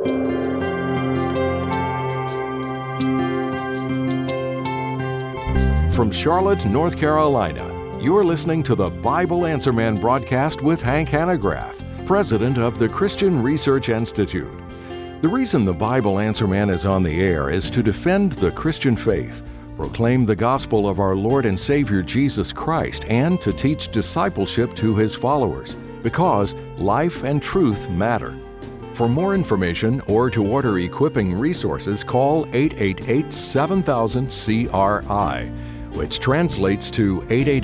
From Charlotte, North Carolina, you're listening to the Bible Answer Man broadcast with Hank Hanegraaff, president of the Christian Research Institute. The reason the Bible Answer Man is on the air is to defend the Christian faith, proclaim the gospel of our Lord and Savior Jesus Christ, and to teach discipleship to His followers, because life and truth matter. For more information or to order equipping resources, call 888-7000-CRI, which translates to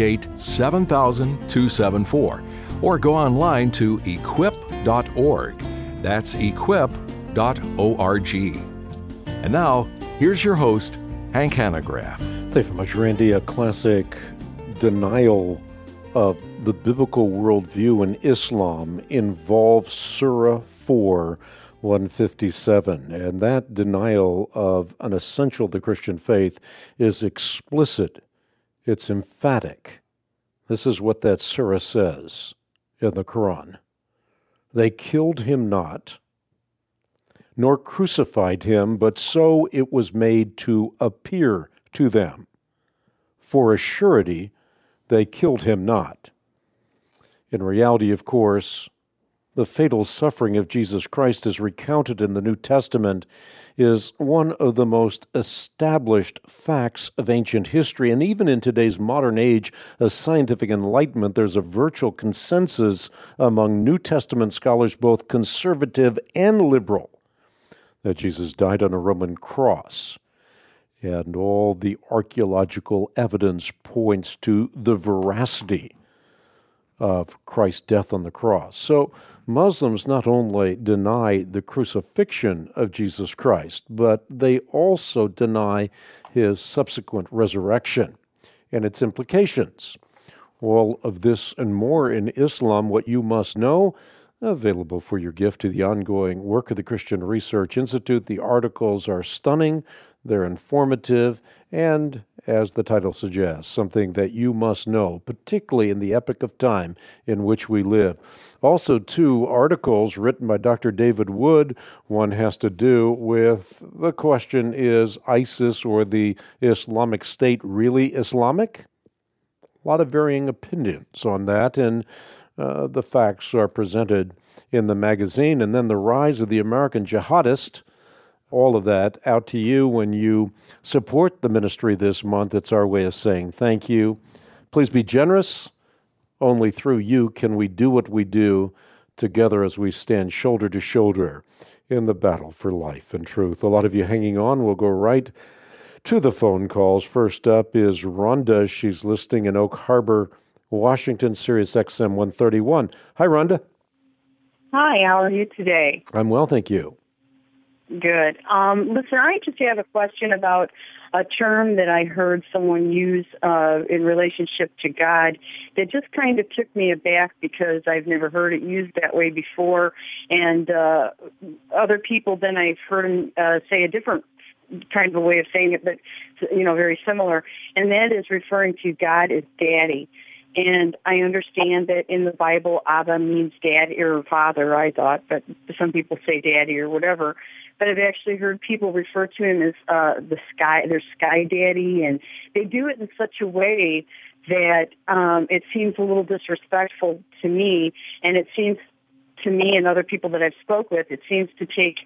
888-7000-274, or go online to equip.org. That's equip.org. And now, here's your host, Hank Hanegraaff. Thank you very much, Randy. A classic denial of the biblical worldview in Islam involves Surah 4, 157, and that denial of an essential to the Christian faith is explicit. It's emphatic. This is what that surah says in the Quran. They killed him not, nor crucified him, but so it was made to appear to them. For a surety, they killed him not. In reality, of course, the fatal suffering of Jesus Christ, as recounted in the New Testament, is one of the most established facts of ancient history. And even in today's modern age of scientific enlightenment, there's a virtual consensus among New Testament scholars, both conservative and liberal, that Jesus died on a Roman cross. And all the archaeological evidence points to the veracity of Christ's death on the cross. So Muslims not only deny the crucifixion of Jesus Christ, but they also deny his subsequent resurrection and its implications. All of this and more in Islam, What You Must Know, available for your gift to the ongoing work of the Christian Research Institute. The articles are stunning, they're informative, and, as the title suggests, something that you must know, particularly in the epoch of time in which we live. Also, two articles written by Dr. David Wood. One has to do with the question, is ISIS or the Islamic State really Islamic? A lot of varying opinions on that, and the facts are presented in the magazine. And then the rise of the American jihadist, all of that out to you when you support the ministry this month. It's our way of saying thank you. Please be generous. Only through you can we do what we do together as we stand shoulder to shoulder in the battle for life and truth. A lot of you hanging on. We'll go right to the phone calls. First up is Rhonda. She's listening in Oak Harbor, Washington, Sirius XM 131. Hi, Rhonda. Hi, how are you today? I'm well, thank you. Good. Listen, I just have a question about a term that I heard someone use in relationship to God that just kind of took me aback because I've never heard it used that way before. And other people, then I've heard them say a different kind of a way of saying it, but, very similar. And that is referring to God as Daddy. And I understand that in the Bible, Abba means dad or father, I thought, but some people say daddy or whatever. But I've actually heard people refer to him as their sky daddy, and they do it in such a way that it seems a little disrespectful to me, and it seems to me and other people that I've spoke with, it seems to take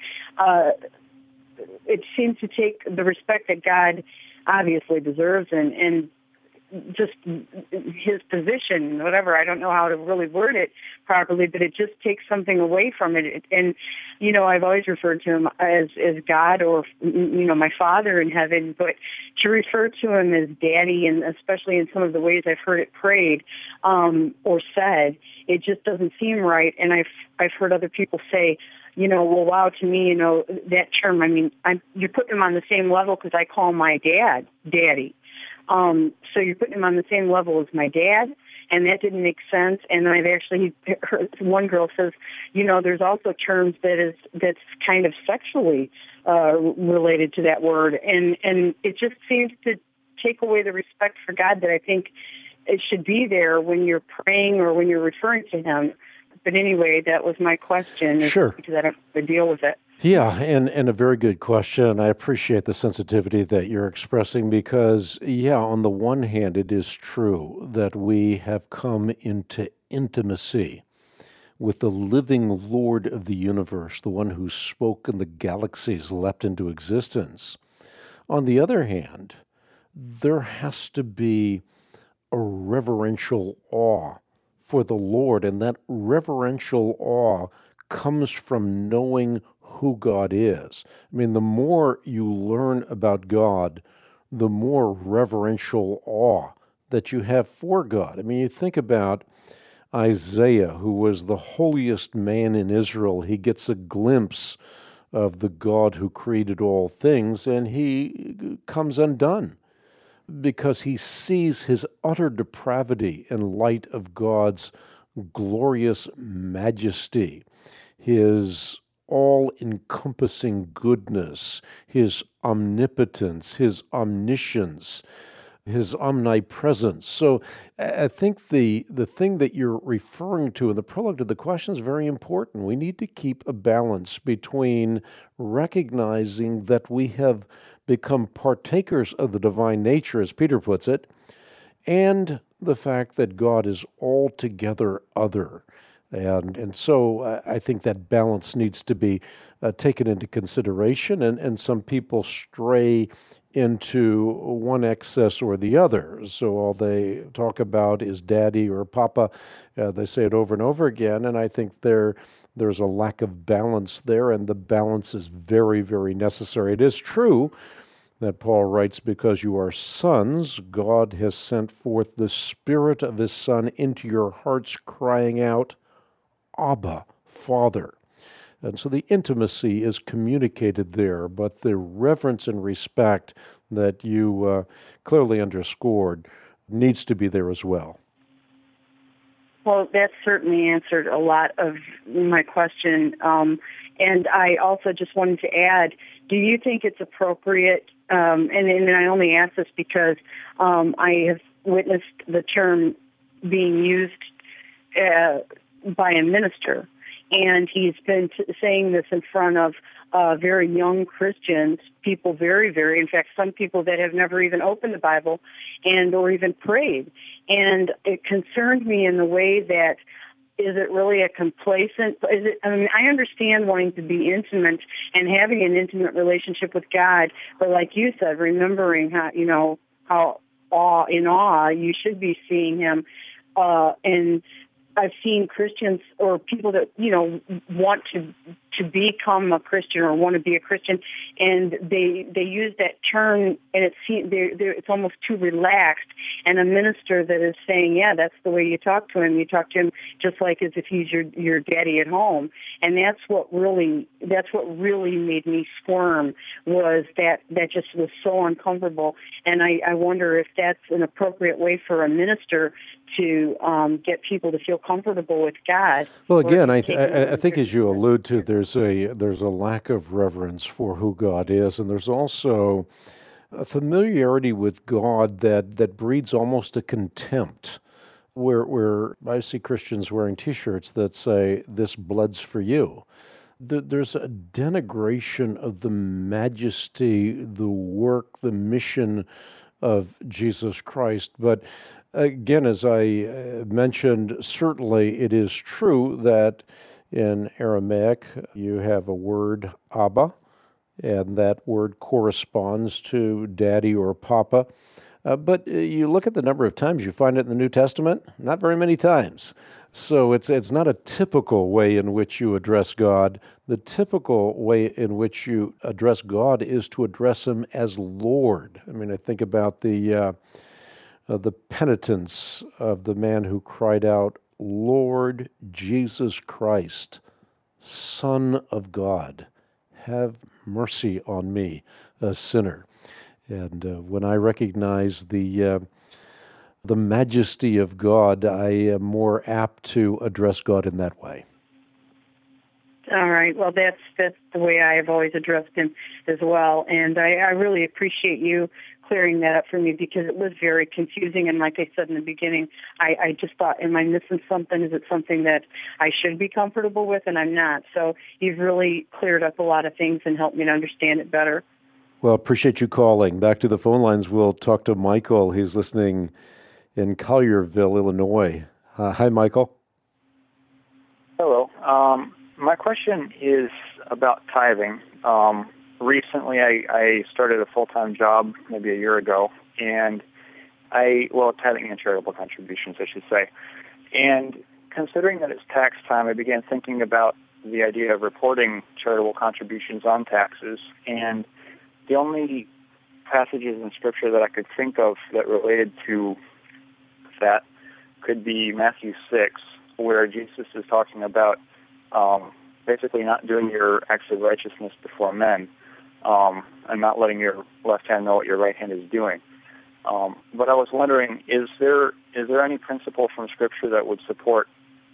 the respect that God obviously deserves and just his position, whatever. I don't know how to really word it properly, but it just takes something away from it. And, I've always referred to him as God or, my Father in heaven, but to refer to him as Daddy, and especially in some of the ways I've heard it prayed or said, it just doesn't seem right. And I've heard other people say, well, wow, to me, that term, you're putting him on the same level because I call my dad Daddy. So you're putting him on the same level as my dad, and that didn't make sense. And I've actually heard one girl says, there's also terms that's kind of sexually related to that word, and it just seems to take away the respect for God that I think it should be there when you're praying or when you're referring to him. But anyway, that was my question. Sure. Because I don't have to deal with it. Yeah, and a very good question. I appreciate the sensitivity that you're expressing because, yeah, on the one hand, it is true that we have come into intimacy with the living Lord of the universe, the one who spoke and the galaxies leapt into existence. On the other hand, there has to be a reverential awe for the Lord, and that reverential awe comes from knowing who God is. I mean, the more you learn about God, the more reverential awe that you have for God. I mean, you think about Isaiah, who was the holiest man in Israel. He gets a glimpse of the God who created all things, and he comes undone because he sees his utter depravity in light of God's glorious majesty, his all-encompassing goodness, his omnipotence, his omniscience, his omnipresence. So I think the thing that you're referring to in the prologue to the question is very important. We need to keep a balance between recognizing that we have become partakers of the divine nature, as Peter puts it, and the fact that God is altogether other. And so I think that balance needs to be taken into consideration, and some people stray into one excess or the other. So all they talk about is daddy or papa. They say it over and over again, and I think there's a lack of balance there, and the balance is very, very necessary. It is true that Paul writes, because you are sons, God has sent forth the Spirit of His Son into your hearts, crying out, Abba, Father. And so the intimacy is communicated there, but the reverence and respect that you clearly underscored needs to be there as well. Well, that certainly answered a lot of my question. And I also just wanted to add, do you think it's appropriate, and I only ask this because I have witnessed the term being used by a minister, and he's been saying this in front of very young Christians, people in fact, some people that have never even opened the Bible and or even prayed. And it concerned me in the way that, is it really a complacent? I understand wanting to be intimate and having an intimate relationship with God, but like you said, remembering how in awe you should be seeing Him, and I've seen Christians or people that, want to become a Christian or want to be a Christian, and they use that term, and it's almost too relaxed. And a minister that is saying, yeah, that's the way you talk to him. You talk to him just like as if he's your daddy at home. And that's what really made me squirm, was that just was so uncomfortable. And I wonder if that's an appropriate way for a minister to get people to feel comfortable with God. Well, again, I think as you allude to, there's a lack of reverence for who God is, and there's also a familiarity with God that breeds almost a contempt, where I see Christians wearing T-shirts that say, "This blood's for you." There's a denigration of the majesty, the work, the mission of Jesus Christ. But again, as I mentioned, certainly it is true that in Aramaic you have a word, Abba, and that word corresponds to daddy or papa. But you look at the number of times you find it in the New Testament, not very many times. So it's not a typical way in which you address God. The typical way in which you address God is to address Him as Lord. I mean, I think about the penitence of the man who cried out, Lord Jesus Christ, Son of God, have mercy on me, a sinner. And when I recognize the majesty of God, I am more apt to address God in that way. All right. Well, that's the way I have always addressed Him as well. And I really appreciate you clearing that up for me, because it was very confusing. And like I said in the beginning, I just thought, am I missing something? Is it something that I should be comfortable with? And I'm not. So you've really cleared up a lot of things and helped me to understand it better. Well, appreciate you calling. Back to the phone lines, we'll talk to Michael. He's listening in Collierville, Illinois. Hi, Michael. Hello. My question is about tithing. Recently, I started a full-time job maybe a year ago, and tithing and charitable contributions, I should say. And considering that it's tax time, I began thinking about the idea of reporting charitable contributions on taxes, and the only passages in Scripture that I could think of that related to that could be Matthew 6, where Jesus is talking about basically not doing your acts of righteousness before men, and not letting your left hand know what your right hand is doing. But I was wondering, is there any principle from Scripture that would support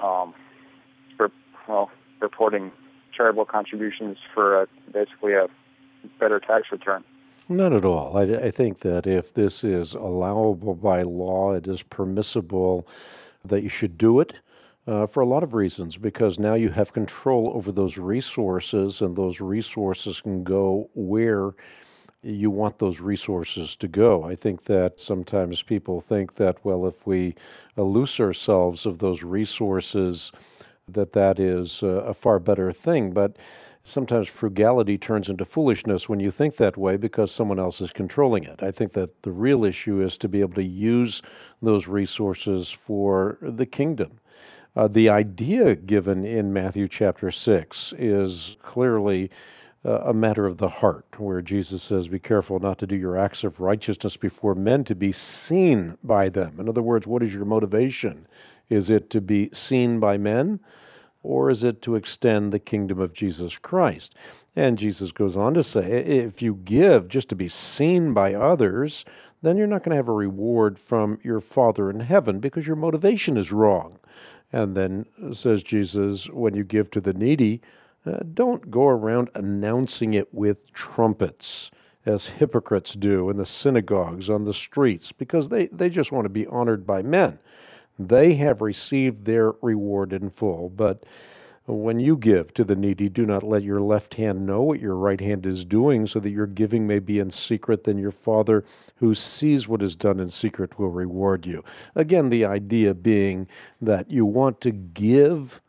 reporting charitable contributions for basically a better tax return? Not at all. I think that if this is allowable by law, it is permissible that you should do it for a lot of reasons, because now you have control over those resources, and those resources can go where you want those resources to go. I think that sometimes people think that, well, if we loose ourselves of those resources, that is a far better thing. But sometimes frugality turns into foolishness when you think that way, because someone else is controlling it. I think that the real issue is to be able to use those resources for the kingdom. The idea given in Matthew chapter 6 is clearly a matter of the heart, where Jesus says, be careful not to do your acts of righteousness before men to be seen by them. In other words, what is your motivation? Is it to be seen by men, or is it to extend the kingdom of Jesus Christ? And Jesus goes on to say, if you give just to be seen by others, then you're not going to have a reward from your Father in heaven, because your motivation is wrong. And then says Jesus, when you give to the needy, don't go around announcing it with trumpets, as hypocrites do in the synagogues, on the streets, because they just want to be honored by men. They have received their reward in full. But when you give to the needy, do not let your left hand know what your right hand is doing, so that your giving may be in secret. Then your Father who sees what is done in secret will reward you. Again, the idea being that you want to give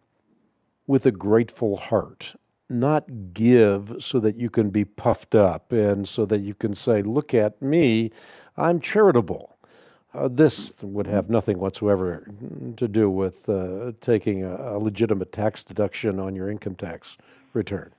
with a grateful heart, not give so that you can be puffed up and so that you can say, look at me, I'm charitable. This would have nothing whatsoever to do with taking a legitimate tax deduction on your income tax return.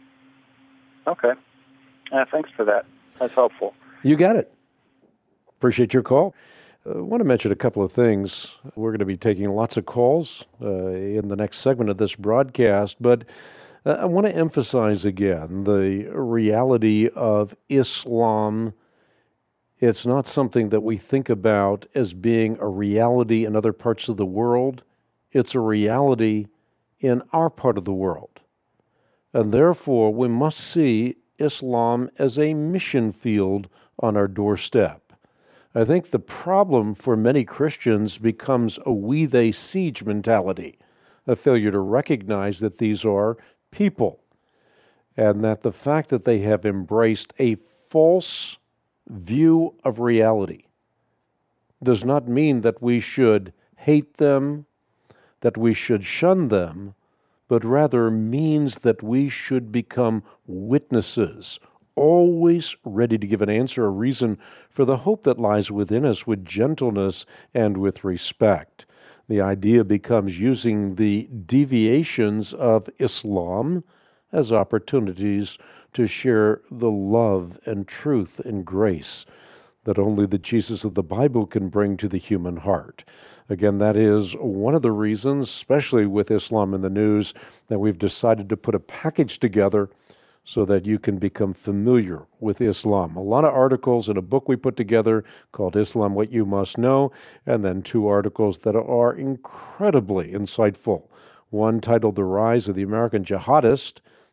Okay. Thanks for that. That's helpful. You got it. Appreciate your call. I want to mention a couple of things. We're going to be taking lots of calls in the next segment of this broadcast, but I want to emphasize again the reality of Islam. It's not something that we think about as being a reality in other parts of the world. It's a reality in our part of the world. And therefore, we must see Islam as a mission field on our doorstep. I think the problem for many Christians becomes a we-they siege mentality, a failure to recognize that these are people, and that the fact that they have embraced a false view of reality does not mean that we should hate them, that we should shun them, but rather means that we should become witnesses, always ready to give an answer, a reason for the hope that lies within us, with gentleness and with respect. The idea becomes using the deviations of Islam as opportunities to share the love and truth and grace that only the Jesus of the Bible can bring to the human heart. Again, that is one of the reasons, especially with Islam in the News, that we've decided to put a package together so that you can become familiar with Islam. A lot of articles in a book we put together called Islam, What You Must Know, and then 2 articles that are incredibly insightful. One titled The Rise of the American Jihadist,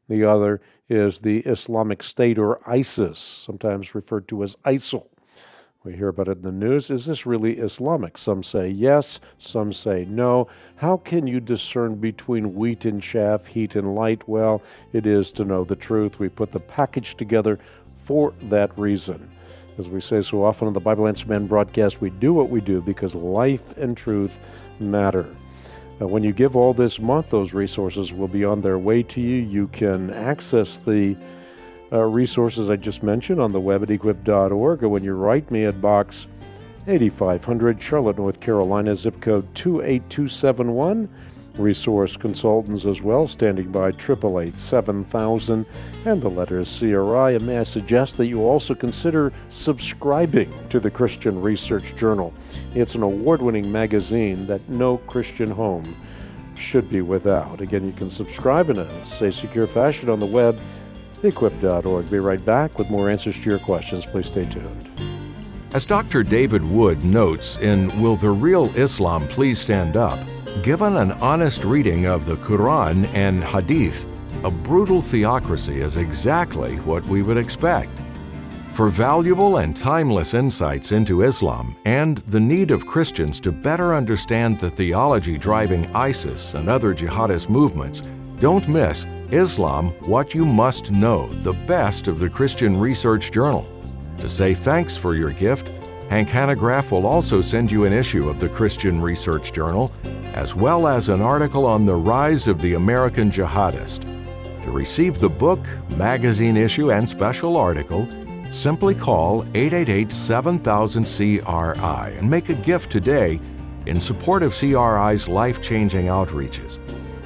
The other is the Islamic State, or ISIS, sometimes referred to as ISIL. We hear about it in the news. Is this really Islamic? Some say yes, some say no. How can you discern between wheat and chaff, heat and light? Well, it is to know the truth. We put the package together for that reason. As we say so often on the Bible Answer Man broadcast, we do what we do because life and truth matter. When you give all this month, those resources will be on their way to you. You can access the resources I just mentioned on the web at equip.org, or when you write me at Box 8500, Charlotte, North Carolina, zip code 28271. Resource consultants as well, standing by 888-7000, and the letter is CRI. And may I suggest that you also consider subscribing to the Christian Research Journal. It's an award-winning magazine that no Christian home should be without. Again, you can subscribe in a safe, secure fashion on the web, equip.org. Be right back with more answers to your questions. Please stay tuned. As Dr. David Wood notes in Will the Real Islam Please Stand Up?, given an honest reading of the Quran and Hadith, a brutal theocracy is exactly what we would expect. For valuable and timeless insights into Islam and the need of Christians to better understand the theology driving ISIS and other jihadist movements, don't miss Islam, What You Must Know, the best of the Christian Research Journal. To say thanks for your gift, Hank Hanegraaff will also send you an issue of the Christian Research Journal, as well as an article on the rise of the American jihadist. To receive the book, magazine issue, and special article, simply call 888-7000-CRI and make a gift today in support of CRI's life-changing outreaches.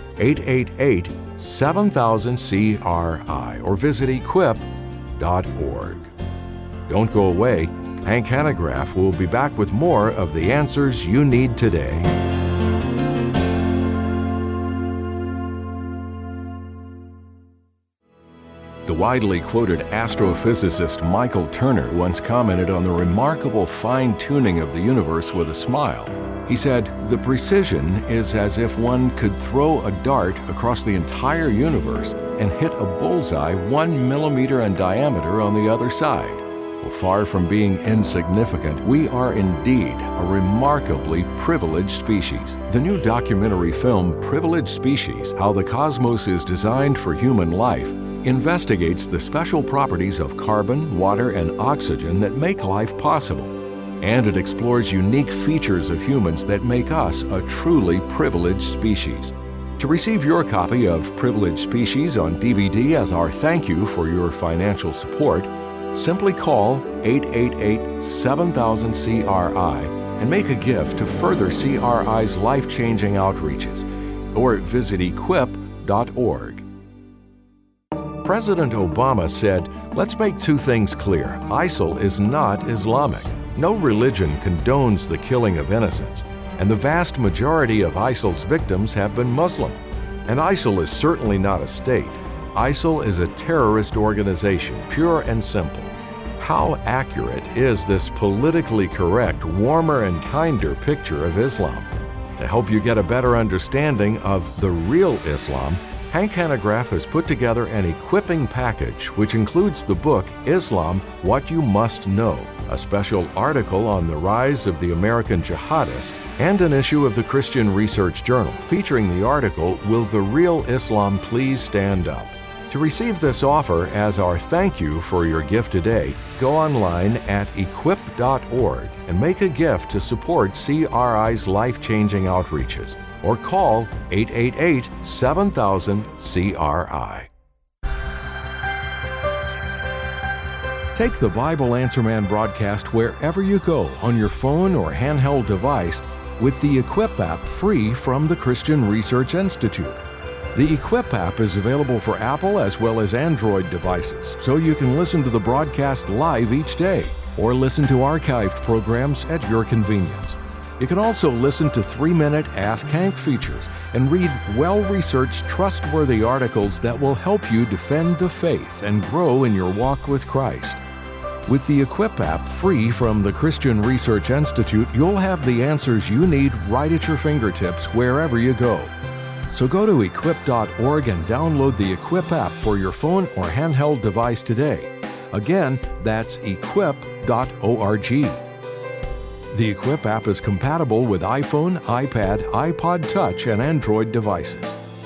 888-7000-CRI or visit equip.org. Don't go away. Hank Hanegraaff will be back with more of the answers you need today. The widely quoted astrophysicist Michael Turner once commented on the remarkable fine-tuning of the universe with a smile. He said, "The precision is as if one could throw a dart across the entire universe and hit a bullseye 1 millimeter in diameter on the other side." Well, far from being insignificant, we are indeed a remarkably privileged species. The new documentary film, Privileged Species: How the Cosmos is Designed for Human Life, investigates the special properties of carbon, water, and oxygen that make life possible. And it explores unique features of humans that make us a truly privileged species. To receive your copy of Privileged Species on DVD as our thank you for your financial support, simply call 888-7000-CRI and make a gift to further CRI's life-changing outreaches, or visit equip.org. President Obama said, "Let's make two things clear. ISIL is not Islamic. No religion condones the killing of innocents, and the vast majority of ISIL's victims have been Muslim. And ISIL is certainly not a state. ISIL is a terrorist organization, pure and simple." How accurate is this politically correct, warmer and kinder picture of Islam? To help you get a better understanding of the real Islam, Hank Hanegraaff has put together an equipping package which includes the book Islam, What You Must Know, a special article on the rise of the American jihadist, and an issue of the Christian Research Journal featuring the article, Will the Real Islam Please Stand Up? To receive this offer as our thank you for your gift today, go online at equip.org and make a gift to support CRI's life-changing outreaches, or call 888-7000-CRI. Take the Bible Answer Man broadcast wherever you go on your phone or handheld device with the Equip app, free from the Christian Research Institute. The Equip app is available for Apple as well as Android devices, so you can listen to the broadcast live each day or listen to archived programs at your convenience. You can also listen to 3-minute Ask Hank features and read well-researched, trustworthy articles that will help you defend the faith and grow in your walk with Christ. With the Equip app, free from the Christian Research Institute, you'll have the answers you need right at your fingertips wherever you go. So go to equip.org and download the Equip app for your phone or handheld device today. Again, that's equip.org. The Equip app is compatible with iPhone, iPad, iPod Touch, and Android devices.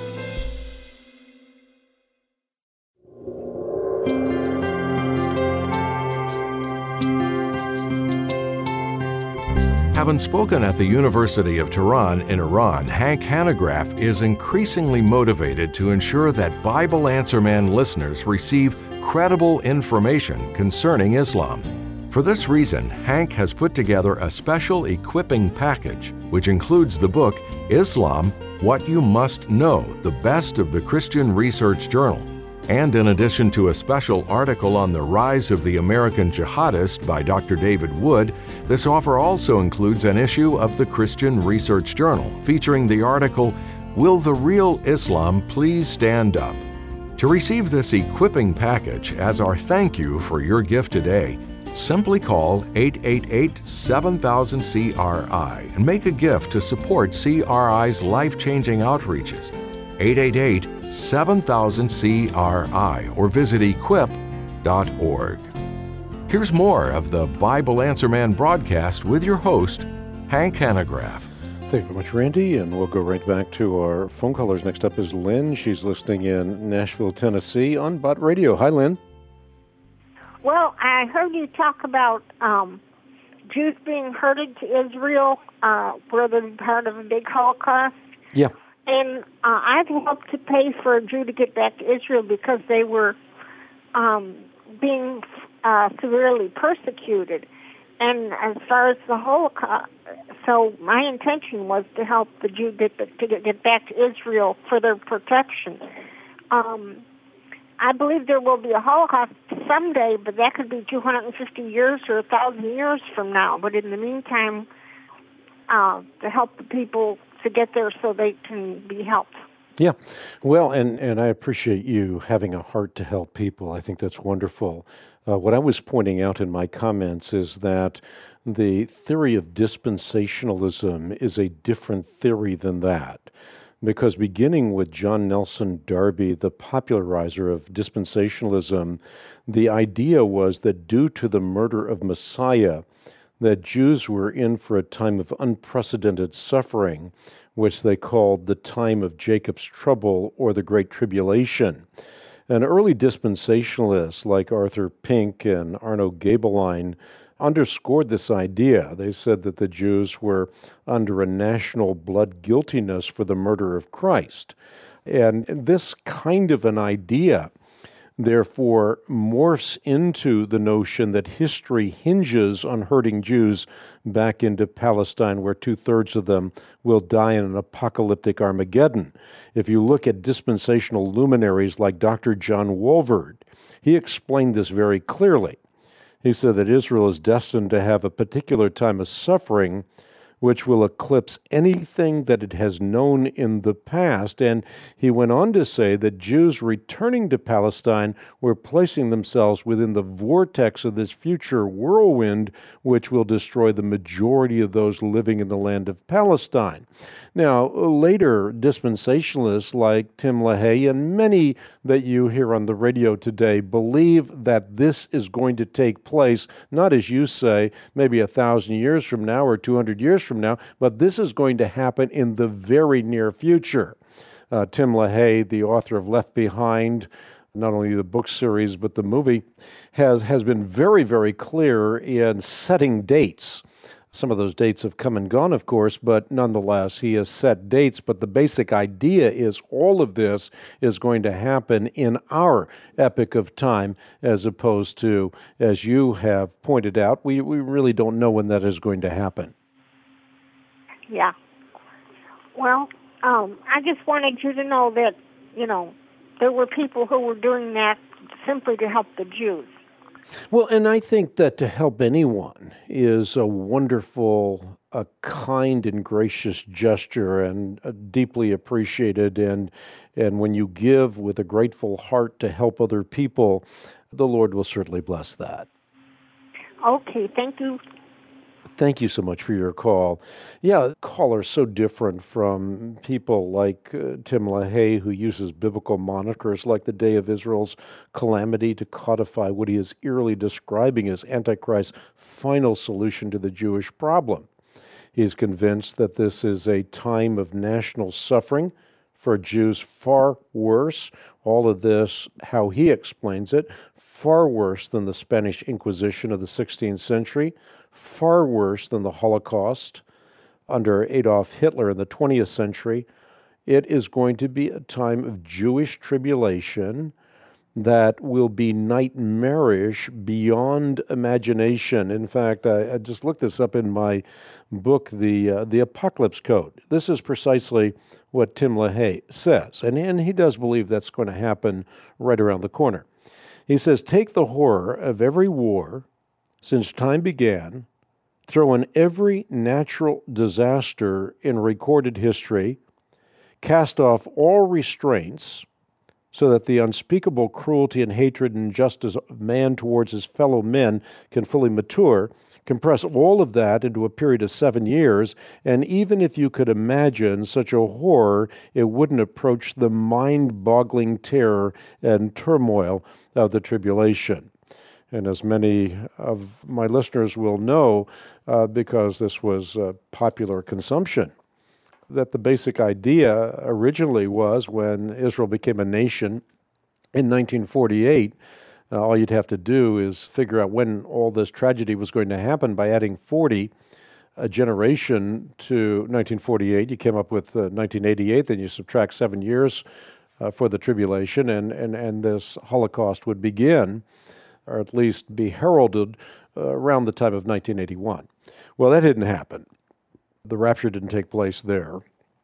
Having spoken at the University of Tehran in Iran, Hank Hanegraaff is increasingly motivated to ensure that Bible Answer Man listeners receive credible information concerning Islam. For this reason, Hank has put together a special equipping package, which includes the book Islam, What You Must Know, the Best of the Christian Research Journal. And in addition to a special article on the rise of the American jihadist by Dr. David Wood, this offer also includes an issue of the Christian Research Journal featuring the article, Will the Real Islam Please Stand Up? To receive this equipping package as our thank you for your gift today, simply call 888-7000-CRI and make a gift to support CRI's life-changing outreaches. 888-7000-CRI or visit equip.org. Here's more of the Bible Answer Man broadcast with your host, Hank Hanegraaff. Thank you very much, Randy, and we'll go right back to our phone callers. Next up is Lynn. She's listening in Nashville, Tennessee on Bott Radio. Hi, Lynn. Well, I heard you talk about Jews being herded to Israel, where they're part of a big Holocaust. Yeah. And I've helped to pay for a Jew to get back to Israel because they were being severely persecuted. And as far as the Holocaust, so my intention was to help the Jew get back to Israel for their protection. I believe there will be a Holocaust someday, but that could be 250 years or 1,000 years from now. But in the meantime, to help the people to get there so they can be helped. Yeah. Well, and I appreciate you having a heart to help people. I think that's wonderful. What I was pointing out in my comments is that the theory of dispensationalism is a different theory than that. Because beginning with John Nelson Darby, the popularizer of dispensationalism, the idea was that due to the murder of Messiah, that Jews were in for a time of unprecedented suffering, which they called the time of Jacob's trouble or the Great Tribulation. And early dispensationalists like Arthur Pink and Arno Gaebelein underscored this idea. They said that the Jews were under a national blood guiltiness for the murder of Christ. And this kind of an idea, therefore, morphs into the notion that history hinges on herding Jews back into Palestine, where 2/3 of them will die in an apocalyptic Armageddon. If you look at dispensational luminaries like Dr. John Walvoord, he explained this very clearly. He said that Israel is destined to have a particular time of suffering which will eclipse anything that it has known in the past. And he went on to say that Jews returning to Palestine were placing themselves within the vortex of this future whirlwind, which will destroy the majority of those living in the land of Palestine. Now, later dispensationalists like Tim LaHaye and many that you hear on the radio today believe that this is going to take place, not as you say, maybe 1,000 years from now or 200 years from now, but this is going to happen in the very near future. Tim LaHaye, the author of Left Behind, not only the book series but the movie, has been very, very clear in setting dates. Some of those dates have come and gone, of course, but nonetheless, he has set dates. But the basic idea is all of this is going to happen in our epoch of time, as opposed to, as you have pointed out, we really don't know when that is going to happen. Yeah. Well, I just wanted you to know that, there were people who were doing that simply to help the Jews. Well, and I think that to help anyone is a wonderful, a kind and gracious gesture, and deeply appreciated. And when you give with a grateful heart to help other people, the Lord will certainly bless that. Okay, thank you. Thank you so much for your call. Yeah, callers so different from people like Tim LaHaye, who uses biblical monikers like the day of Israel's calamity to codify what he is eerily describing as Antichrist's final solution to the Jewish problem. He's convinced that this is a time of national suffering for Jews, far worse, all of this, how he explains it, far worse than the Spanish Inquisition of the 16th century, far worse than the Holocaust under Adolf Hitler in the 20th century. It is going to be a time of Jewish tribulation that will be nightmarish beyond imagination. In fact, I just looked this up in my book, The Apocalypse Code. This is precisely what Tim LaHaye says, and he does believe that's going to happen right around the corner. He says, take the horror of every war since time began, throw in every natural disaster in recorded history, cast off all restraints so that the unspeakable cruelty and hatred and injustice of man towards his fellow men can fully mature, compress all of that into a period of 7 years, and even if you could imagine such a horror, it wouldn't approach the mind-boggling terror and turmoil of the tribulation. And as many of my listeners will know, because this was popular consumption, that the basic idea originally was when Israel became a nation in 1948, all you'd have to do is figure out when all this tragedy was going to happen by adding 40, a generation, to 1948. You came up with 1988, then you subtract 7 years for the tribulation, and this Holocaust would begin, or at least be heralded around the time of 1981. Well, that didn't happen. The rapture didn't take place there.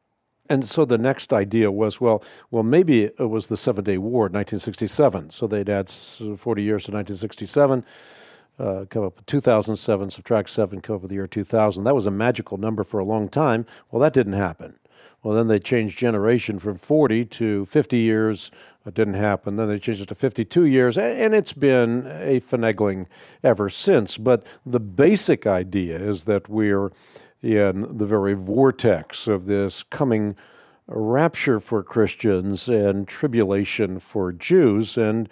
And so the next idea was, well, maybe it was the Seven-Day War in 1967. So they'd add 40 years to 1967, come up with 2007, subtract 7, come up with the year 2000. That was a magical number for a long time. Well, that didn't happen. Well, then they changed generation from 40 to 50 years. It didn't happen. Then they changed it to 52 years, and it's been a finagling ever since. But the basic idea is that we're in the very vortex of this coming rapture for Christians and tribulation for Jews. And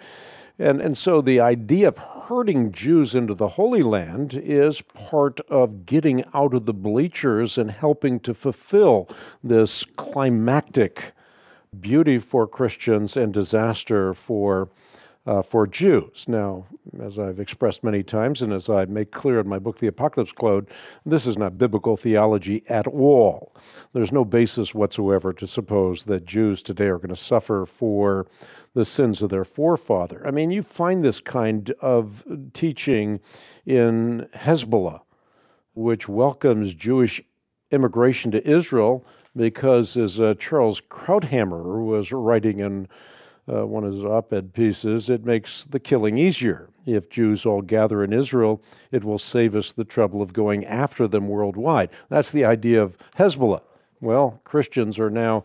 so the idea of herding Jews into the Holy Land is part of getting out of the bleachers and helping to fulfill this climactic beauty for Christians and disaster for Jews. Now, as I've expressed many times, and as I make clear in my book, The Apocalypse Code, this is not biblical theology at all. There's no basis whatsoever to suppose that Jews today are going to suffer for the sins of their forefather. I mean, you find this kind of teaching in Hezbollah, which welcomes Jewish immigration to Israel because, as Charles Krauthammer was writing in one of his op-ed pieces, it makes the killing easier. If Jews all gather in Israel, it will save us the trouble of going after them worldwide. That's the idea of Hezbollah. Well, Christians are now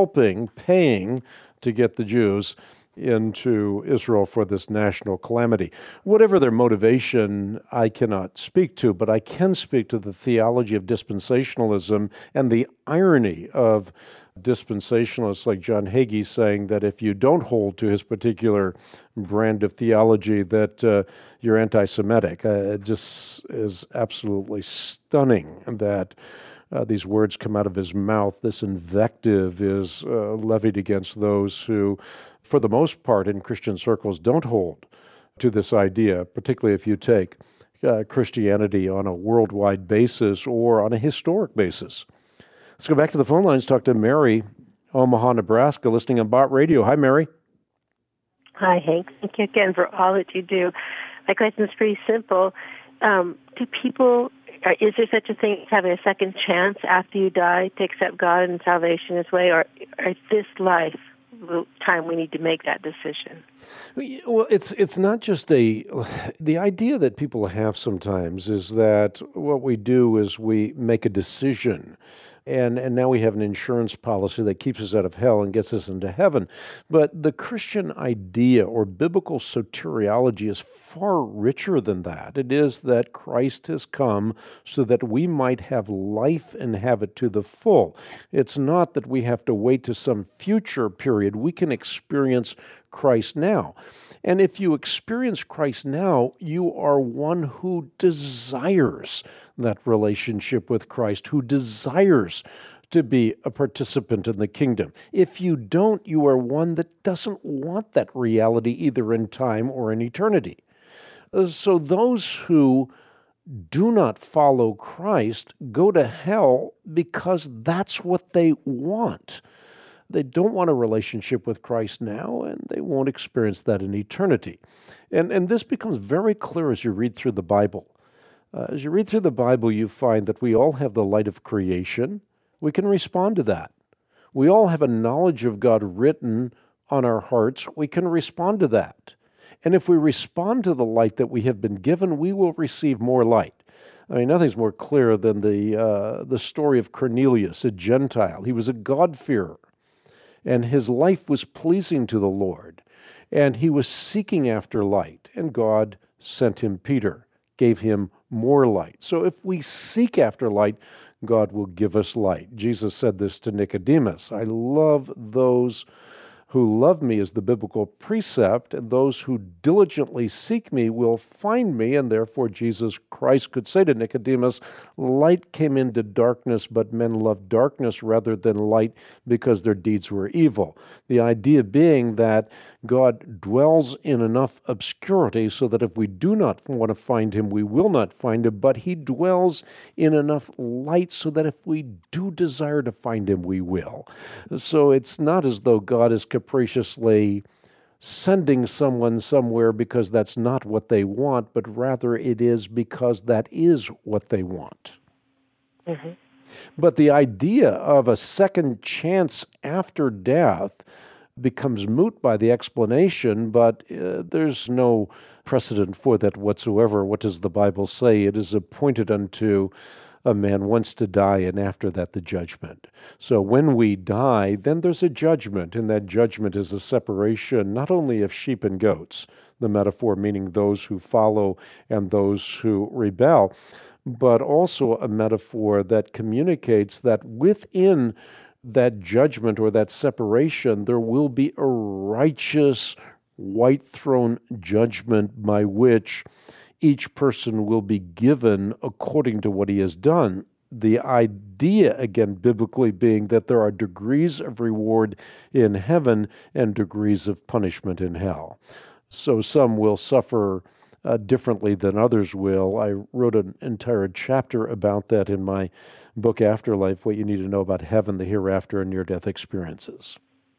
paying to get the Jews into Israel for this national calamity. Whatever their motivation, I cannot speak to, but I can speak to the theology of dispensationalism and the irony of dispensationalists like John Hagee saying that if you don't hold to his particular brand of theology, that you're anti-Semitic. It just is absolutely stunning that these words come out of his mouth. This invective is levied against those who, for the most part in Christian circles, don't hold to this idea, particularly if you take Christianity on a worldwide basis or on a historic basis. Let's go back to the phone lines, talk to Mary, Omaha, Nebraska, listening on Bott Radio. Hi, Mary. Hi, Hank. Thank you again for all that you do. My question is pretty simple. Is there such a thing as having a second chance after you die to accept God and salvation His way, or is this life the time we need to make that decision? Well, it's not just the idea that people have sometimes is that what we do is we make a decision And now we have an insurance policy that keeps us out of hell and gets us into heaven. But the Christian idea or biblical soteriology is far richer than that. It is that Christ has come so that we might have life and have it to the full. It's not that we have to wait to some future period. We can experience Christ now. And if you experience Christ now, you are one who desires that relationship with Christ, who desires to be a participant in the kingdom. If you don't, you are one that doesn't want that reality either in time or in eternity. So those who do not follow Christ go to hell because that's what they want. They don't want a relationship with Christ now, and they won't experience that in eternity. And this becomes very clear as you read through the Bible. As you read through the Bible, you find that we all have the light of creation. We can respond to that. We all have a knowledge of God written on our hearts. We can respond to that. And if we respond to the light that we have been given, we will receive more light. I mean, nothing's more clear than the story of Cornelius, a Gentile. He was a God-fearer, and his life was pleasing to the Lord, and he was seeking after light, and God sent him Peter, gave him more light. So if we seek after light, God will give us light. Jesus said this to Nicodemus, I love those who love me is the biblical precept, and those who diligently seek me will find me. And therefore Jesus Christ could say to Nicodemus, light came into darkness, but men loved darkness rather than light because their deeds were evil. The idea being that God dwells in enough obscurity so that if we do not want to find him, we will not find him, but he dwells in enough light so that if we do desire to find him, we will. So it's not as though God is capriciously sending someone somewhere because that's not what they want, but rather it is because that is what they want. Mm-hmm. But the idea of a second chance after death becomes moot by the explanation, but there's no precedent for that whatsoever. What does the Bible say? It is appointed unto a man once to die, and after that the judgment. So when we die, then there's a judgment, and that judgment is a separation not only of sheep and goats, the metaphor meaning those who follow and those who rebel, but also a metaphor that communicates that within that judgment or that separation, there will be a righteous white throne judgment by which each person will be given according to what he has done. The idea, again, biblically being that there are degrees of reward in heaven and degrees of punishment in hell. So some will suffer differently than others will. I wrote an entire chapter about that in my book, Afterlife, What You Need to Know About Heaven, the Hereafter, and Near-Death Experiences.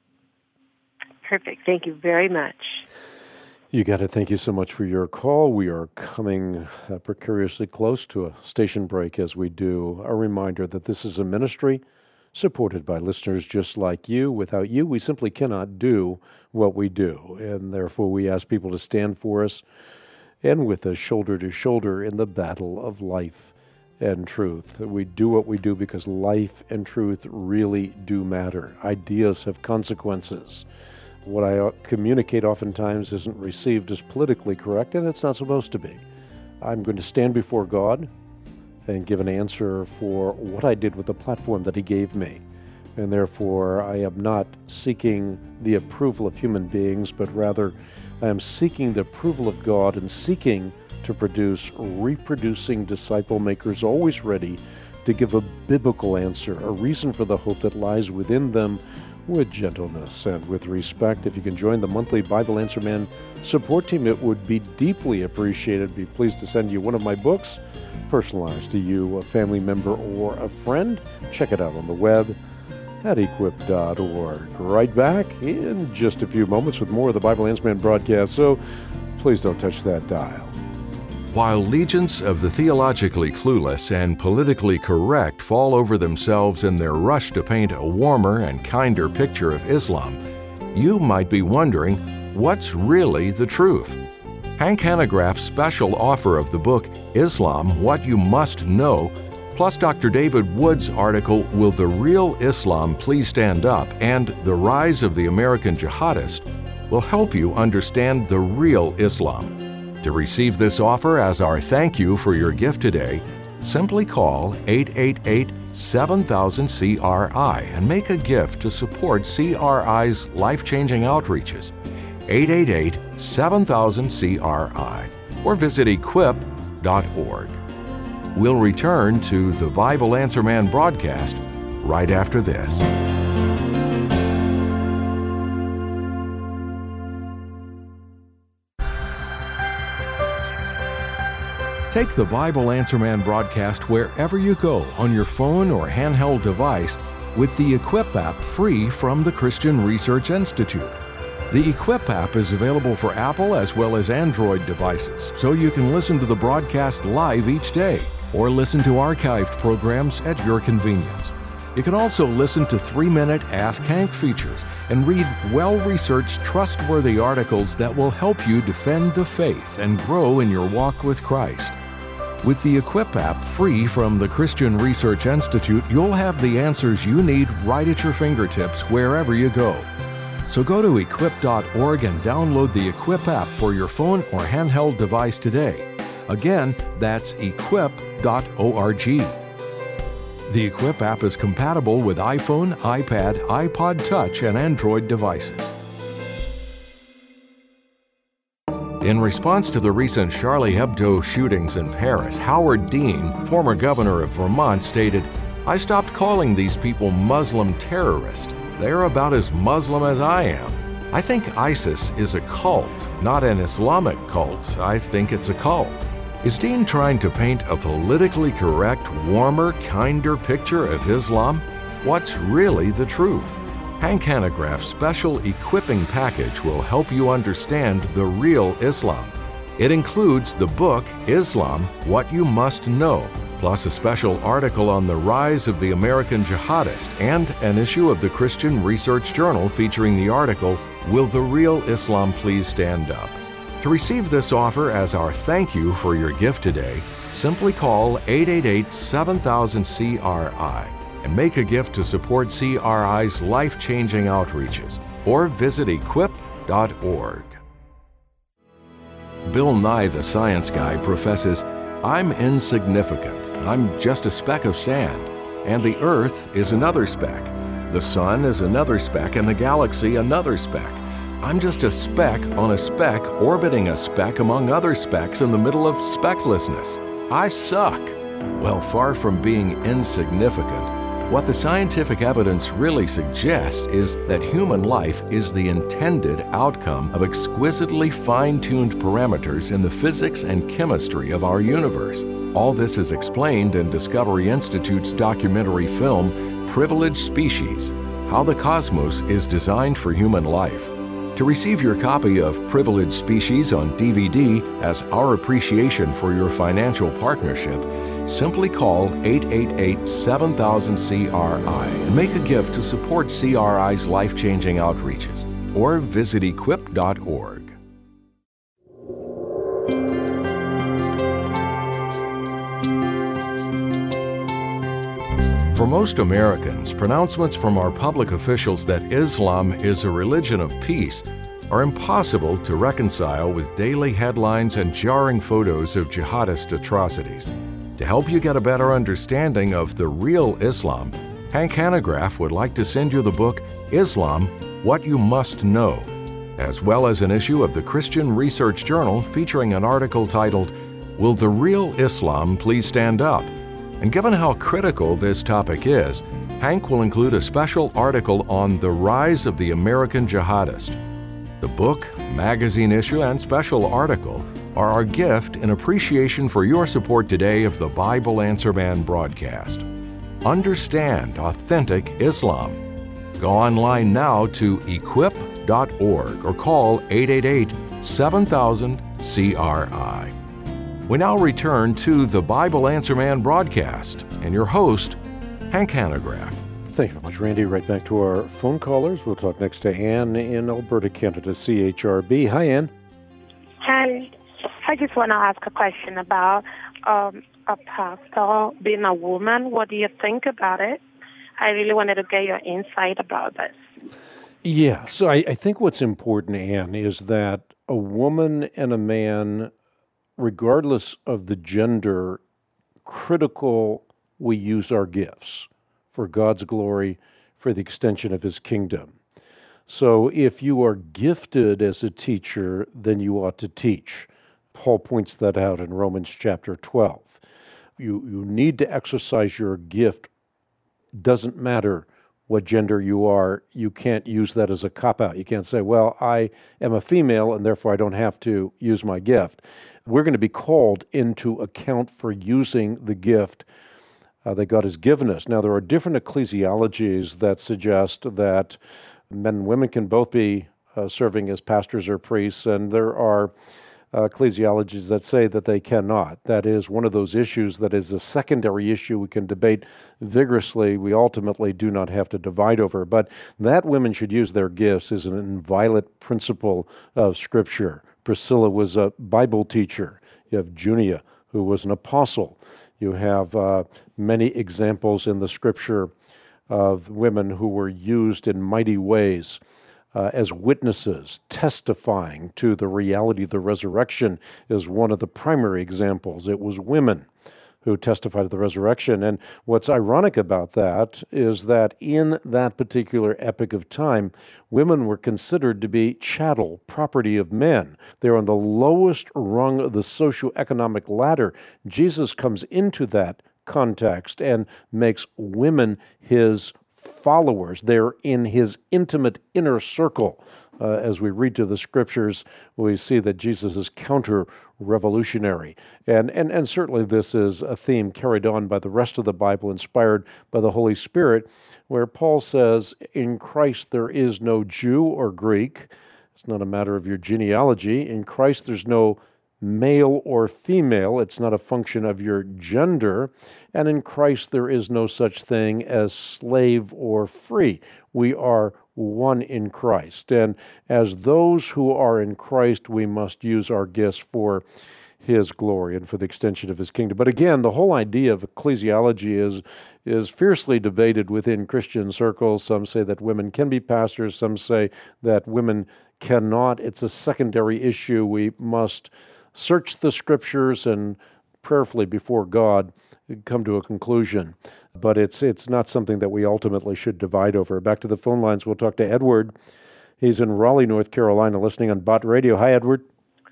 Perfect. Thank you very much. You got it. Thank you so much for your call. We are coming precariously close to a station break as we do. A reminder that this is a ministry supported by listeners just like you. Without you, we simply cannot do what we do. And therefore, we ask people to stand for us and with us shoulder to shoulder in the battle of life and truth. We do what we do because life and truth really do matter. Ideas have consequences. What I communicate oftentimes isn't received as politically correct, and it's not supposed to be. I'm going to stand before God and give an answer for what I did with the platform that he gave me. And therefore, I am not seeking the approval of human beings, but rather I am seeking the approval of God and seeking to produce reproducing disciple makers always ready to give a biblical answer, a reason for the hope that lies within them, with gentleness and with respect. If you can join the monthly Bible Answer Man support team, it would be deeply appreciated. I'd be pleased to send you one of my books, personalized to you, a family member, or a friend. Check it out on the web at equip.org. Right back in just a few moments with more of the Bible Answer Man broadcast, so please don't touch that dial. While legions of the theologically clueless and politically correct fall over themselves in their rush to paint a warmer and kinder picture of Islam, you might be wondering, what's really the truth? Hank Hanegraaff's special offer of the book, Islam, What You Must Know, Plus, Dr. David Wood's article, Will the Real Islam Please Stand Up? And The Rise of the American Jihadist will help you understand the real Islam. To receive this offer as our thank you for your gift today, simply call 888-7000-CRI and make a gift to support CRI's life-changing outreaches. 888-7000-CRI or visit equip.org. We'll return to the Bible Answer Man broadcast right after this. Take the Bible Answer Man broadcast wherever you go on your phone or handheld device with the Equip app free from the Christian Research Institute. The Equip app is available for Apple as well as Android devices, so you can listen to the broadcast live each day or listen to archived programs at your convenience. You can also listen to 3-minute Ask Hank features and read well-researched, trustworthy articles that will help you defend the faith and grow in your walk with Christ. With the Equip app free from the Christian Research Institute, you'll have the answers you need right at your fingertips wherever you go. So go to equip.org and download the Equip app for your phone or handheld device today. Again, that's equip.org. The Equip app is compatible with iPhone, iPad, iPod Touch, and Android devices. In response to the recent Charlie Hebdo shootings in Paris, Howard Dean, former governor of Vermont, stated, "I stopped calling these people Muslim terrorists. They're about as Muslim as I am. I think ISIS is a cult, not an Islamic cult. I think it's a cult." Is Dean trying to paint a politically correct, warmer, kinder picture of Islam? What's really the truth? Hank Hanegraaff's special equipping package will help you understand the real Islam. It includes the book, Islam, What You Must Know, plus a special article on the rise of the American Jihadist and an issue of the Christian Research Journal featuring the article, Will the Real Islam Please Stand Up? To receive this offer as our thank you for your gift today, simply call 888-7000-CRI. and make a gift to support CRI's life-changing outreaches, or visit equip.org. Bill Nye the Science Guy professes, "I'm insignificant. I'm just a speck of sand, and the Earth is another speck. The Sun is another speck, and the galaxy another speck. I'm just a speck on a speck orbiting a speck among other specks in the middle of specklessness. I suck." Well, far from being insignificant, what the scientific evidence really suggests is that human life is the intended outcome of exquisitely fine-tuned parameters in the physics and chemistry of our universe. All this is explained in Discovery Institute's documentary film, Privileged Species: How the Cosmos is Designed for Human Life. To receive your copy of Privileged Species on DVD as our appreciation for your financial partnership, simply call 888-7000-CRI and make a gift to support CRI's life-changing outreaches, or visit equip.org. For most Americans, pronouncements from our public officials that Islam is a religion of peace are impossible to reconcile with daily headlines and jarring photos of jihadist atrocities. To help you get a better understanding of the real Islam, Hank Hanegraaff would like to send you the book, Islam, What You Must Know, as well as an issue of the Christian Research Journal featuring an article titled, Will the Real Islam Please Stand Up? And given how critical this topic is, Hank will include a special article on the rise of the American Jihadist. The book, magazine issue, and special article are our gift in appreciation for your support today of the Bible Answer Man broadcast. Understand authentic Islam. Go online now to equip.org or call 888-7000-CRI. We now return to the Bible Answer Man broadcast and your host, Hank Hanegraaff. Thank you very much, Randy. Right back to our phone callers. We'll talk next to Ann in Alberta, Canada, CHRB. Hi, Ann. Hi. I just want to ask a question about Apostle, being a woman, what do you think about it? I really wanted to get your insight about this. Yeah, so I think what's important, Anne, is that a woman and a man, regardless of the gender, critical we use our gifts for God's glory, for the extension of His kingdom. So if you are gifted as a teacher, then you ought to teach. Paul points that out in Romans chapter 12. You need to exercise your gift. Doesn't matter what gender you are. You can't use that as a cop-out. You can't say, well, I am a female and therefore I don't have to use my gift. We're going to be called into account for using the gift that God has given us. Now, there are different ecclesiologies that suggest that men and women can both be serving as pastors or priests, and there are ecclesiologies that say that they cannot. That is one of those issues that is a secondary issue we can debate vigorously. We ultimately do not have to divide over. But that women should use their gifts is an inviolate principle of Scripture. Priscilla was a Bible teacher. You have Junia, who was an apostle. You have many examples in the Scripture of women who were used in mighty ways as witnesses, testifying to the reality of the resurrection is one of the primary examples. It was women who testified to the resurrection. And what's ironic about that is that in that particular epoch of time, women were considered to be chattel, property of men. They're on the lowest rung of the socioeconomic ladder. Jesus comes into that context and makes women His followers. They're in His intimate inner circle. As we read to the Scriptures, we see that Jesus is counter-revolutionary. And certainly this is a theme carried on by the rest of the Bible, inspired by the Holy Spirit, where Paul says, in Christ there is no Jew or Greek. It's not a matter of your genealogy. In Christ there's no male or female. It's not a function of your gender. And in Christ there is no such thing as slave or free. We are one in Christ. And as those who are in Christ, we must use our gifts for His glory and for the extension of His kingdom. But again, the whole idea of ecclesiology is fiercely debated within Christian circles. Some say that women can be pastors. Some say that women cannot. It's a secondary issue. We must search the Scriptures and prayerfully before God come to a conclusion. But it's not something that we ultimately should divide over. Back to the phone lines, we'll talk to Edward. He's in Raleigh, North Carolina, listening on Bott Radio. Hi, Edward.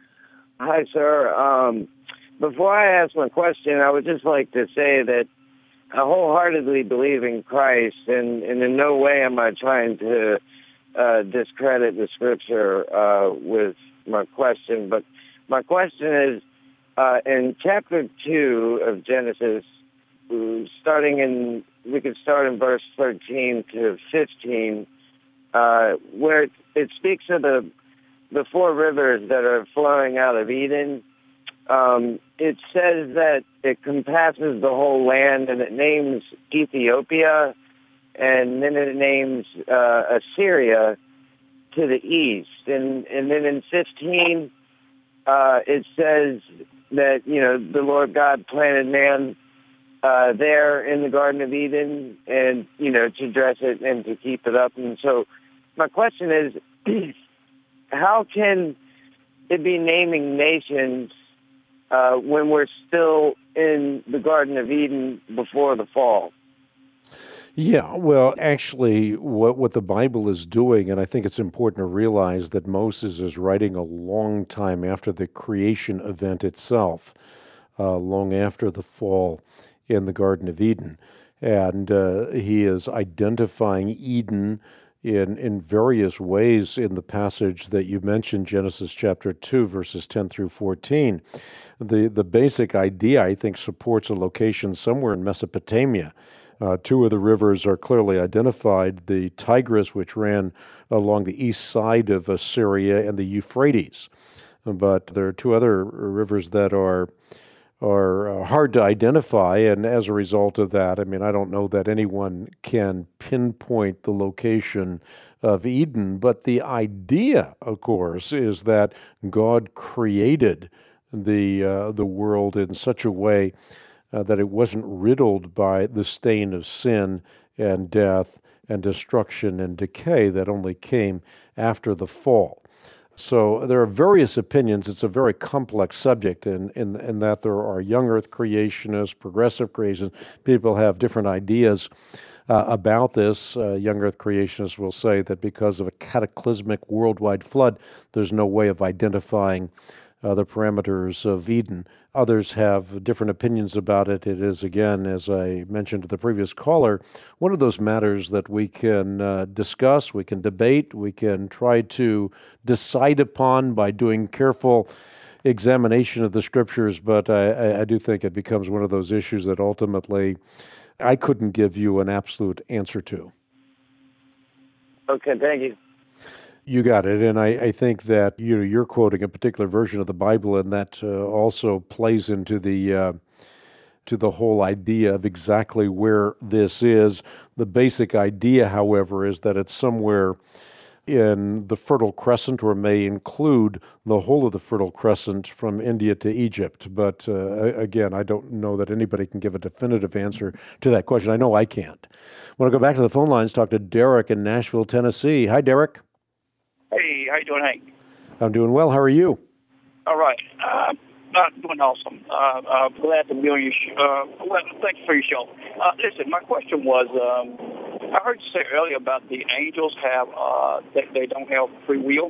Hi, sir. Before I ask my question, I would just like to say that I wholeheartedly believe in Christ, and in no way am I trying to discredit the Scripture with my question. But my question is, in chapter 2 of Genesis, we could start in verse 13 to 15, where it speaks of the four rivers that are flowing out of Eden. It says that it compasses the whole land, and it names Ethiopia, and then it names Assyria to the east. And then in 15, it says that, the Lord God planted man there in the Garden of Eden and, to dress it and to keep it up. And so my question is, how can it be naming nations when we're still in the Garden of Eden before the fall? Yeah, well, actually, what the Bible is doing, and I think it's important to realize that Moses is writing a long time after the creation event itself, long after the fall in the Garden of Eden. And he is identifying Eden in various ways in the passage that you mentioned, Genesis chapter 2, verses 10 through 14. The basic idea, I think, supports a location somewhere in Mesopotamia. Two of the rivers are clearly identified, the Tigris, which ran along the east side of Assyria, and the Euphrates. But there are two other rivers that are hard to identify, and as a result of that, I don't know that anyone can pinpoint the location of Eden, but the idea, of course, is that God created the world in such a way that it wasn't riddled by the stain of sin and death and destruction and decay that only came after the fall. So there are various opinions. It's a very complex subject in that there are young earth creationists, progressive creationists. People have different ideas about this. Young earth creationists will say that because of a cataclysmic worldwide flood, there's no way of identifying the parameters of Eden. Others have different opinions about it. It is, again, as I mentioned to the previous caller, one of those matters that we can discuss, we can debate, we can try to decide upon by doing careful examination of the Scriptures, but I do think it becomes one of those issues that ultimately I couldn't give you an absolute answer to. Okay, thank you. You got it, and I think that you're quoting a particular version of the Bible, and that also plays into the whole idea of exactly where this is. The basic idea, however, is that it's somewhere in the Fertile Crescent, or may include the whole of the Fertile Crescent from India to Egypt. But again, I don't know that anybody can give a definitive answer to that question. I know I can't. I want to go back to the phone lines, talk to Derek in Nashville, Tennessee. Hi, Derek. Hey, how you doing, Hank? I'm doing well. How are you? All right. Doing awesome. Glad to be on your show. Well, thank you for your show. Listen, my question was, I heard you say earlier about the angels have they don't have free will.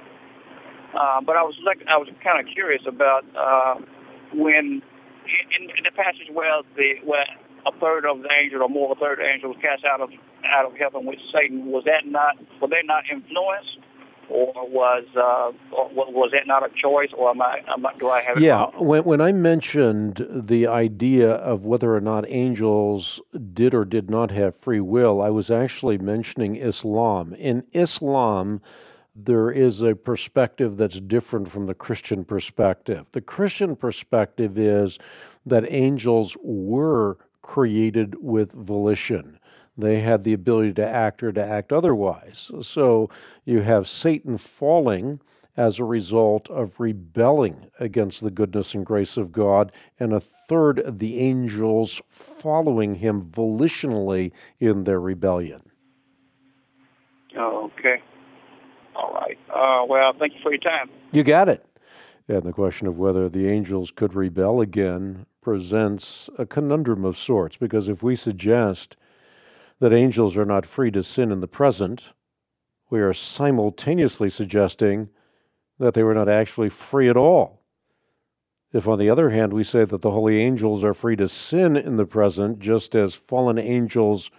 But I was kind of curious about when in the passage where a third of the angels or more of a third of the angels was cast out of heaven with Satan. Were they not influenced? Or was that not a choice, or do I have it wrong? When I mentioned the idea of whether or not angels did or did not have free will, I was actually mentioning Islam. In Islam, there is a perspective that's different from the Christian perspective. The Christian perspective is that angels were created with volition. They had the ability to act or to act otherwise. So you have Satan falling as a result of rebelling against the goodness and grace of God, and a third of the angels following him volitionally in their rebellion. Oh, okay. All right. Well, thank you for your time. You got it. And the question of whether the angels could rebel again presents a conundrum of sorts, because if we suggest that angels are not free to sin in the present, we are simultaneously suggesting that they were not actually free at all. If, on the other hand, we say that the holy angels are free to sin in the present, just as fallen angels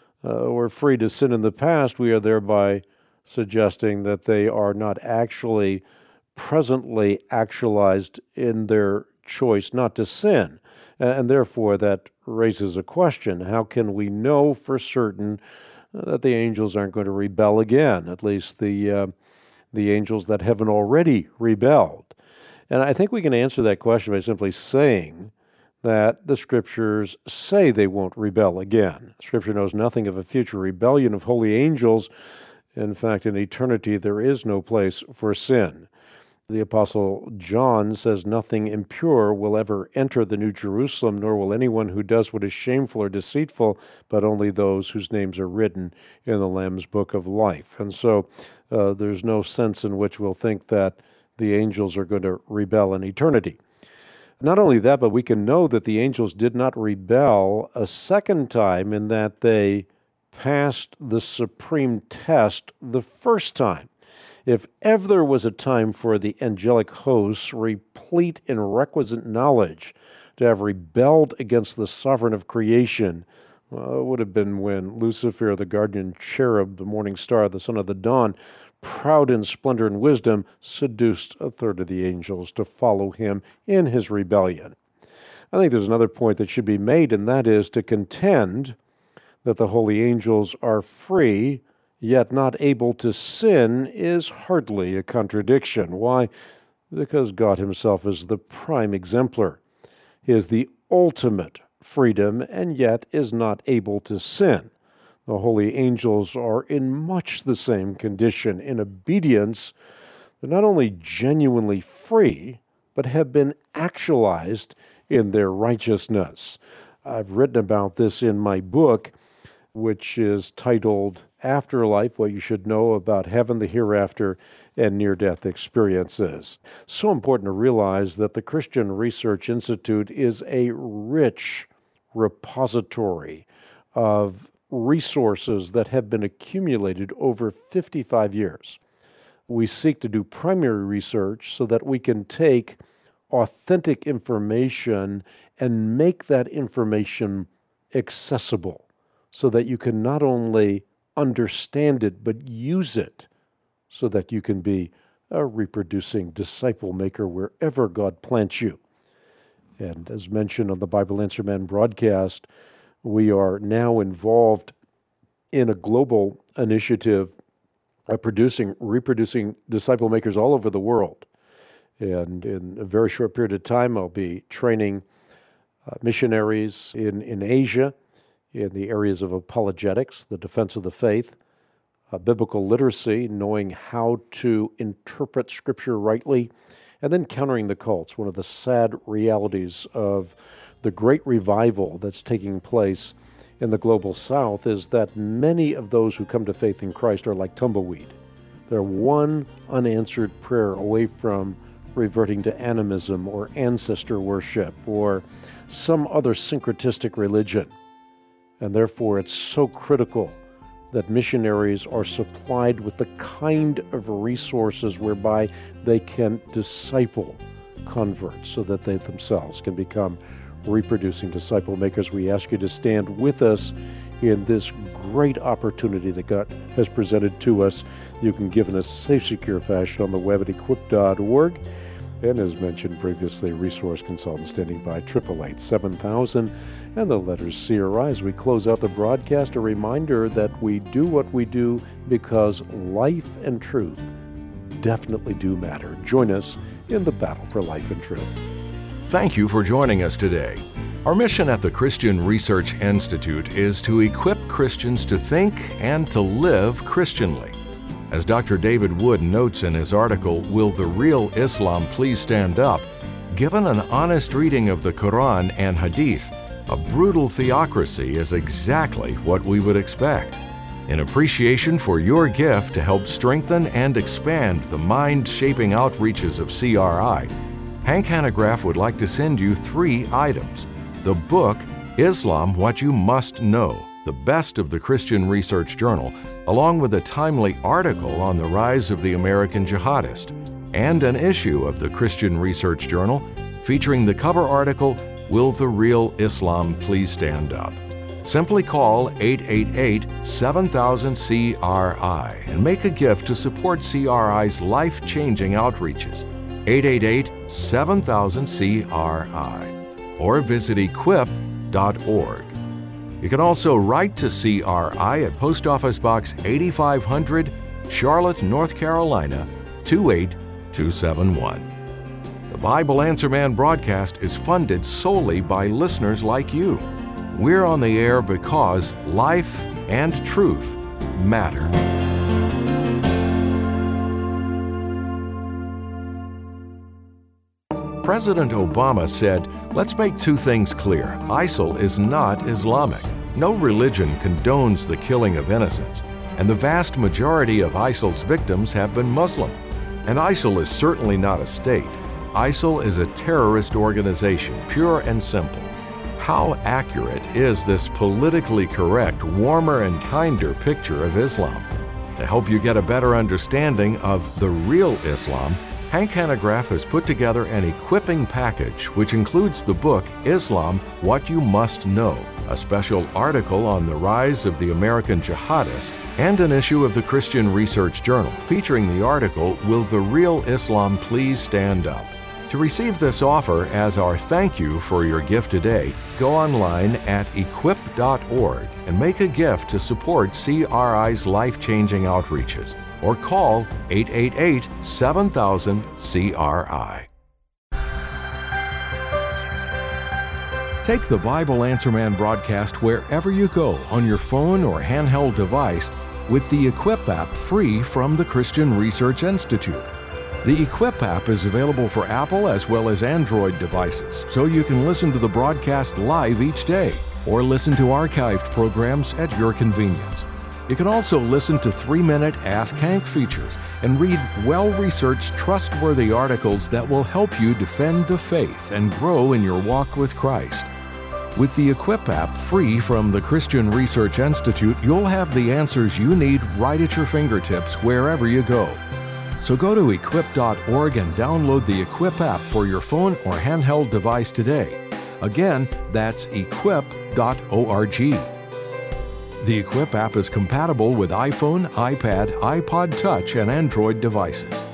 were free to sin in the past, we are thereby suggesting that they are not actually presently actualized in their choice not to sin. And therefore, that raises a question. How can we know for certain that the angels aren't going to rebel again, at least the angels that haven't already rebelled? And I think we can answer that question by simply saying that the Scriptures say they won't rebel again. Scripture knows nothing of a future rebellion of holy angels. In fact, in eternity, there is no place for sin. The Apostle John says nothing impure will ever enter the New Jerusalem, nor will anyone who does what is shameful or deceitful, but only those whose names are written in the Lamb's Book of Life. And so there's no sense in which we'll think that the angels are going to rebel in eternity. Not only that, but we can know that the angels did not rebel a second time in that they passed the supreme test the first time. If ever there was a time for the angelic hosts, replete in requisite knowledge, to have rebelled against the sovereign of creation, it would have been when Lucifer, the guardian cherub, the morning star, the son of the dawn, proud in splendor and wisdom, seduced a third of the angels to follow him in his rebellion. I think there's another point that should be made, and that is to contend that the holy angels are free yet not able to sin is hardly a contradiction. Why? Because God himself is the prime exemplar. He is the ultimate freedom and yet is not able to sin. The holy angels are in much the same condition. In obedience, they're not only genuinely free, but have been actualized in their righteousness. I've written about this in my book, which is titled Afterlife, What You Should Know About Heaven, the Hereafter, and Near-Death Experiences. So important to realize that the Christian Research Institute is a rich repository of resources that have been accumulated over 55 years. We seek to do primary research so that we can take authentic information and make that information accessible so that you can not only understand it, but use it so that you can be a reproducing disciple maker wherever God plants you. And as mentioned on the Bible Answer Man broadcast, we are now involved in a global initiative of reproducing disciple makers all over the world. And in a very short period of time, I'll be training missionaries in Asia, in the areas of apologetics, the defense of the faith, biblical literacy, knowing how to interpret Scripture rightly, and then countering the cults. One of the sad realities of the great revival that's taking place in the global South is that many of those who come to faith in Christ are like tumbleweed. They're one unanswered prayer away from reverting to animism or ancestor worship or some other syncretistic religion. And therefore, it's so critical that missionaries are supplied with the kind of resources whereby they can disciple converts so that they themselves can become reproducing disciple makers. We ask you to stand with us in this great opportunity that God has presented to us. You can give in a safe, secure fashion on the web at equip.org. And as mentioned previously, resource consultant standing by 888-7000 and the letters CRI. As we close out the broadcast, a reminder that we do what we do because life and truth definitely do matter. Join us in the battle for life and truth. Thank you for joining us today. Our mission at the Christian Research Institute is to equip Christians to think and to live Christianly. As Dr. David Wood notes in his article, Will the Real Islam Please Stand Up?, given an honest reading of the Quran and Hadith, a brutal theocracy is exactly what we would expect. In appreciation for your gift to help strengthen and expand the mind-shaping outreaches of CRI, Hank Hanegraaff would like to send you 3 items. The book, Islam, What You Must Know, the best of the Christian Research Journal, along with a timely article on the rise of the American jihadist, and an issue of the Christian Research Journal featuring the cover article, Will the Real Islam Please Stand Up? Simply call 888-7000-CRI and make a gift to support CRI's life-changing outreaches. 888-7000-CRI. Or visit equip.org. You can also write to CRI at Post Office Box 8500, Charlotte, North Carolina, 28271. The Bible Answer Man broadcast is funded solely by listeners like you. We're on the air because life and truth matter. President Obama said, "Let's make 2 things clear. ISIL is not Islamic. No religion condones the killing of innocents, and the vast majority of ISIL's victims have been Muslim. And ISIL is certainly not a state. ISIL is a terrorist organization, pure and simple." How accurate is this politically correct, warmer and kinder picture of Islam? To help you get a better understanding of the real Islam, Hank Hanegraaff has put together an equipping package which includes the book Islam, What You Must Know, a special article on the rise of the American jihadist, and an issue of the Christian Research Journal featuring the article, Will the Real Islam Please Stand Up? To receive this offer as our thank you for your gift today, go online at equip.org and make a gift to support CRI's life-changing outreaches. Or call 888-7000-CRI. Take the Bible Answer Man broadcast wherever you go on your phone or handheld device with the Equip app free from the Christian Research Institute. The Equip app is available for Apple as well as Android devices, so you can listen to the broadcast live each day or listen to archived programs at your convenience. You can also listen to 3-minute Ask Hank features and read well-researched, trustworthy articles that will help you defend the faith and grow in your walk with Christ. With the Equip app free from the Christian Research Institute, you'll have the answers you need right at your fingertips wherever you go. So go to equip.org and download the Equip app for your phone or handheld device today. Again, that's equip.org. The Equip app is compatible with iPhone, iPad, iPod Touch, and Android devices.